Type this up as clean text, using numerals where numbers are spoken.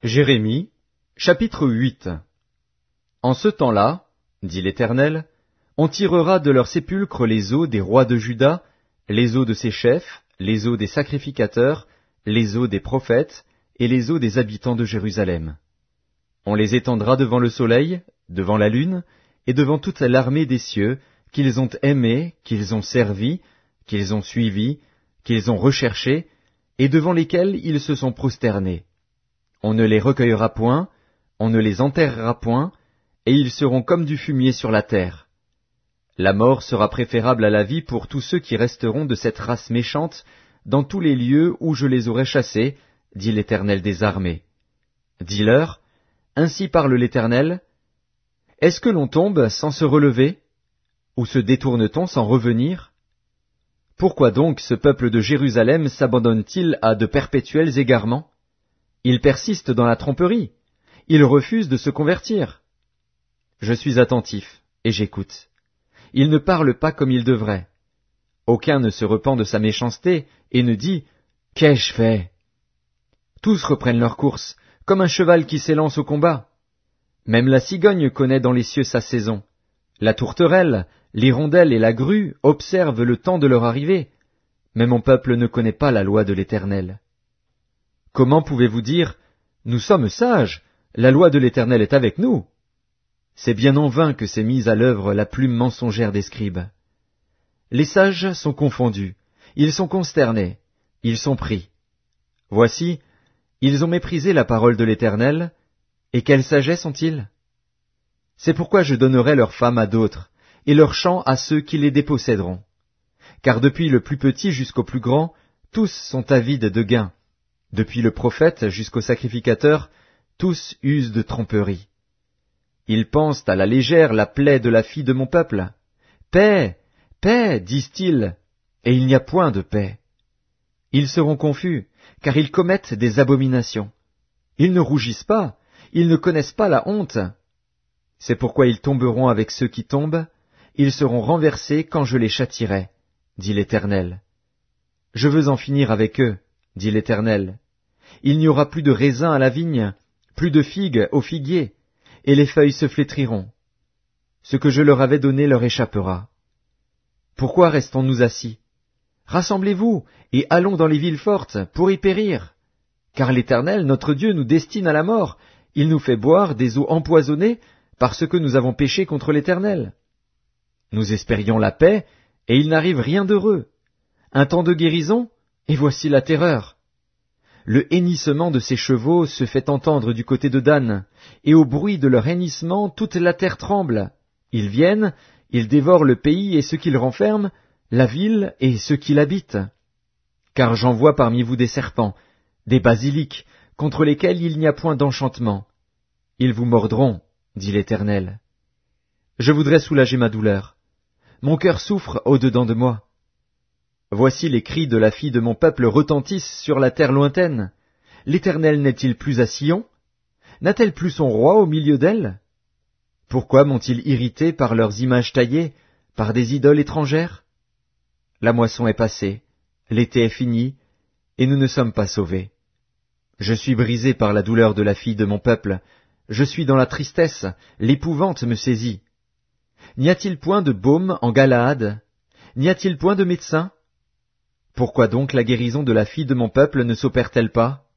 Jérémie, chapitre 8. En ce temps-là, dit l'Éternel, on tirera de leurs sépulcres les os des rois de Juda, les os de ses chefs, les os des sacrificateurs, les os des prophètes, et les os des habitants de Jérusalem. On les étendra devant le soleil, devant la lune, et devant toute l'armée des cieux, qu'ils ont aimés, qu'ils ont servi, qu'ils ont suivis, qu'ils ont recherchés, et devant lesquels ils se sont prosternés. On ne les recueillera point, on ne les enterrera point, et ils seront comme du fumier sur la terre. La mort sera préférable à la vie pour tous ceux qui resteront de cette race méchante dans tous les lieux où je les aurai chassés, dit l'Éternel des armées. Dis-leur, ainsi parle l'Éternel, est-ce que l'on tombe sans se relever? Ou se détourne-t-on sans revenir? Pourquoi donc ce peuple de Jérusalem s'abandonne-t-il à de perpétuels égarements? Il persiste dans la tromperie, il refuse de se convertir. Je suis attentif, et j'écoute. Il ne parle pas comme il devrait. Aucun ne se repent de sa méchanceté, et ne dit « Qu'ai-je fait ?» Tous reprennent leur course, comme un cheval qui s'élance au combat. Même la cigogne connaît dans les cieux sa saison. La tourterelle, l'hirondelle et la grue observent le temps de leur arrivée. Mais mon peuple ne connaît pas la loi de l'Éternel. Comment pouvez-vous dire « Nous sommes sages, la loi de l'Éternel est avec nous » C'est bien en vain que s'est mise à l'œuvre la plume mensongère des scribes. Les sages sont confondus, ils sont consternés, ils sont pris. Voici, ils ont méprisé la parole de l'Éternel, et quelle sagesse ont-ils? C'est pourquoi je donnerai leurs femmes à d'autres, et leurs champs à ceux qui les déposséderont. Car depuis le plus petit jusqu'au plus grand, tous sont avides de gain. Depuis le prophète jusqu'au sacrificateur, tous usent de tromperie. Ils pensent à la légère la plaie de la fille de mon peuple. Paix, paix, disent-ils, et il n'y a point de paix. Ils seront confus, car ils commettent des abominations. Ils ne rougissent pas, ils ne connaissent pas la honte. C'est pourquoi ils tomberont avec ceux qui tombent, ils seront renversés quand je les châtierai, dit l'Éternel. Je veux en finir avec eux, dit l'Éternel. Il n'y aura plus de raisins à la vigne, plus de figues au figuier, et les feuilles se flétriront. Ce que je leur avais donné leur échappera. Pourquoi restons-nous assis? Rassemblez-vous, et allons dans les villes fortes, pour y périr. Car l'Éternel, notre Dieu, nous destine à la mort, il nous fait boire des eaux empoisonnées, parce que nous avons péché contre l'Éternel. Nous espérions la paix, et il n'arrive rien d'heureux. Un temps de guérison, et voici la terreur. Le hennissement de ces chevaux se fait entendre du côté de Dan, et au bruit de leur hennissement toute la terre tremble. Ils viennent, ils dévorent le pays et ceux qui le renferment, la ville et ceux qui l'habitent. Car j'envoie parmi vous des serpents, des basiliques, contre lesquels il n'y a point d'enchantement. Ils vous mordront, dit l'Éternel. Je voudrais soulager ma douleur. Mon cœur souffre au-dedans de moi. Voici les cris de la fille de mon peuple retentissent sur la terre lointaine. L'Éternel n'est-il plus à Sion? N'a-t-elle plus son roi au milieu d'elle? Pourquoi m'ont-ils irrité par leurs images taillées, par des idoles étrangères? La moisson est passée, l'été est fini, et nous ne sommes pas sauvés. Je suis brisé par la douleur de la fille de mon peuple, je suis dans la tristesse, l'épouvante me saisit. N'y a-t-il point de baume en Galaad? N'y a-t-il point de médecin? Pourquoi donc la guérison de la fille de mon peuple ne s'opère-t-elle pas?